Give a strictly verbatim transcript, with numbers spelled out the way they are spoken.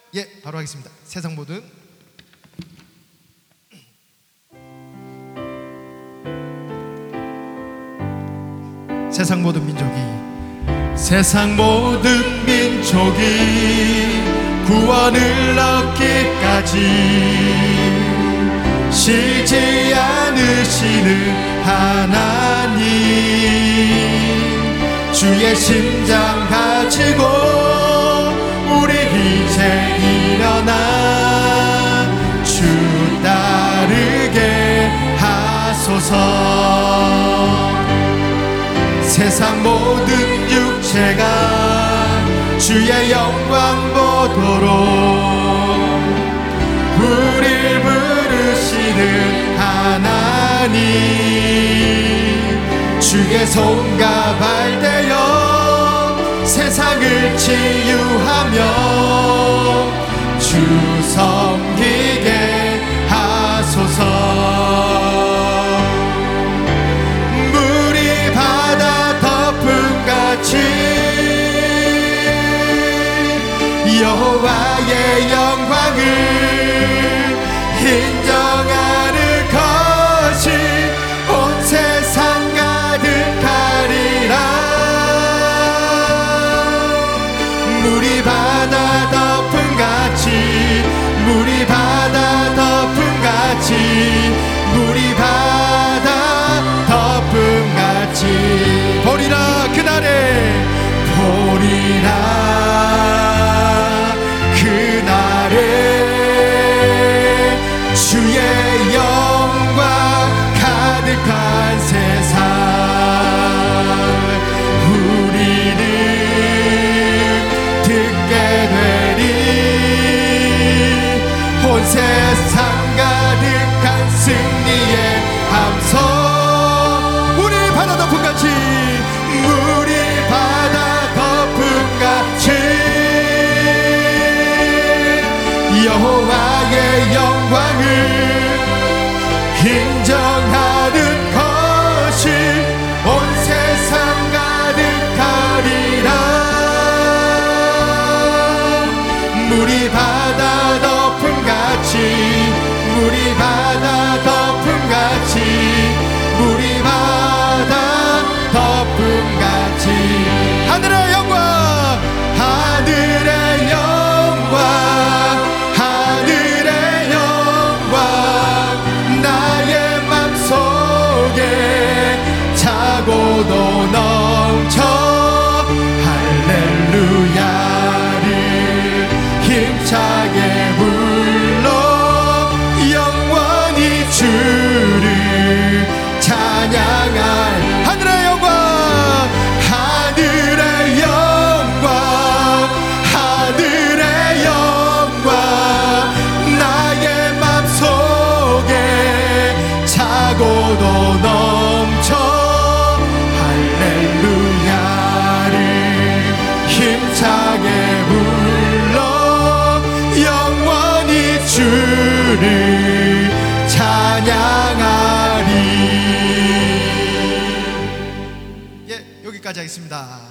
예, 바로 하겠습니다. 세상 모든 세상 모든 민족이 세상 모든 민족이 구원을 얻기까지 쉬지 않으시는 하나님, 주의 심장 가지고 우리 이제 일어나 주 따르게 하소서. 세상 모든 육체가 주의 영광 보도록 우릴 부르시는 하나님, 주의 손과 발되어 세상을 치유하며 주 섬기게 하소서. 물이 바다 덮음같이 여호와의 영광을 인정하는 것이 온 세상 가득하리라. 물이 바다 덮음같이 물이 바다 덮음같이 물이 바다 덮음같이 보리라. 그날에 보리라. 그날에 주의 영광 가득한 세상 우리는 듣게 되리. 온 세상 가득한 승리의 함성. 물이 바다 덮음같이 물이 바다 덮음같이 여호와의 영광을 인정하는 것이 온 세상 가득하리라. 물이 바다 덮음같이 물이 바다 덮음같이 물이 바다 덮음같이 하늘의 영광 하늘의 영광 하늘의 영광 나의 맘속에 차고도 넘쳐 할렐루야를 힘차게 불러 영원히 주를 찬양할 하늘의 영광 하늘의 영광 하늘의 영광 나의 맘속에 차고도 넘쳐 할렐루야를 힘차게 불러 영원히 주를 찬양하리. 예, 여기까지 하겠습니다.